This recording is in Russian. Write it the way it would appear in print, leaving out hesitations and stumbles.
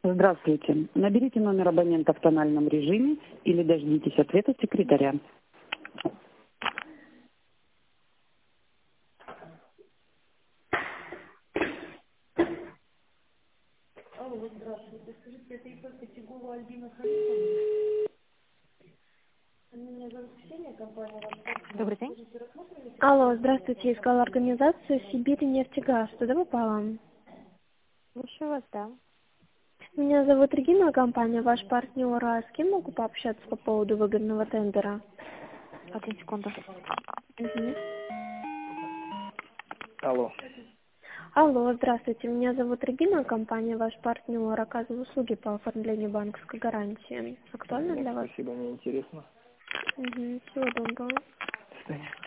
Здравствуйте. Наберите номер абонента в тональном режиме или дождитесь ответа секретаря. Алло, здравствуйте. Скажите, это ИП Котигова Альбина Халифовна? Меня зовут Ксения, компания «Ваш партнер». Добрый день. Скажите, рассматривали... Алло, здравствуйте. Искала организацию «Сибирь нефтегаз». Туда попала? Слушаю вас, да. Меня зовут Регина, компания «Ваш партнер». А с кем могу пообщаться по поводу выгодного тендера? 1 секунду. Мгм. Алло. Алло, здравствуйте. Меня зовут Регина, компания «Ваш партнер». Оказываю услуги по оформлению банковской гарантии. Актуально Нет, для вас? спасибо, мне интересно. Угу. Всего доброго. До свидания.